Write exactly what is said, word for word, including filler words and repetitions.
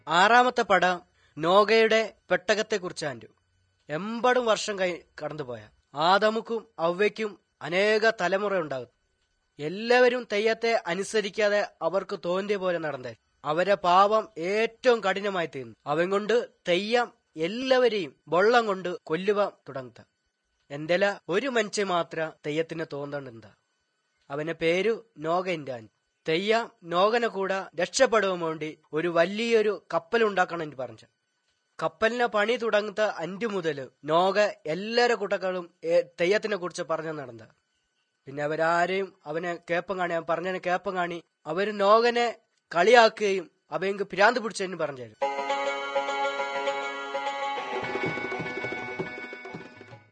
ആറാമത്തെ പടം നോഗയുടെ പെട്ടകത്തെ കുറിച്ചാണ്ട്. എമ്പടും വർഷം കൈ കടന്നുപോയ ആദമുക്കും അവയ്ക്കും അനേക തലമുറ ഉണ്ടാകും. എല്ലാവരും തെയ്യത്തെ അനുസരിക്കാതെ അവർക്ക് തോന്നിയ പോലെ നടന്നേ. അവരെ പാപം ഏറ്റവും കഠിനമായി തീർന്നു. അവൻ കൊണ്ട് തെയ്യം എല്ലാവരെയും വെള്ളം കൊണ്ട് കൊല്ലുവാൻ തുടങ്ങുക. എന്തെല്ല ഒരു മനുഷ്യ മാത്ര തെയ്യത്തിന് തോന്നണ്ട. അവന്റെ പേരു നോഗന്റെ. തെയ്യം നോഗനെ കൂടെ രക്ഷപ്പെടുവാൻ വേണ്ടി ഒരു വലിയൊരു കപ്പലുണ്ടാക്കണം എന്ന് പറഞ്ഞു. കപ്പലിനെ പണി തുടങ്ങുന്ന അഞ്ചു മുതല് നോഗ എല്ലാരെ കൂട്ടങ്ങളും തെയ്യത്തിനെ കുറിച്ച് പറഞ്ഞു നടന്ന. പിന്നെ അവരാരെയും അവനെ കേപ്പം കാണി അവൻ പറഞ്ഞതിനെ കേപ്പം കാണി അവര് നോഗനെ കളിയാക്കുകയും അവയെങ്കിൽ ഭ്രാന്ത് പിടിച്ചെന്ന് പറഞ്ഞു.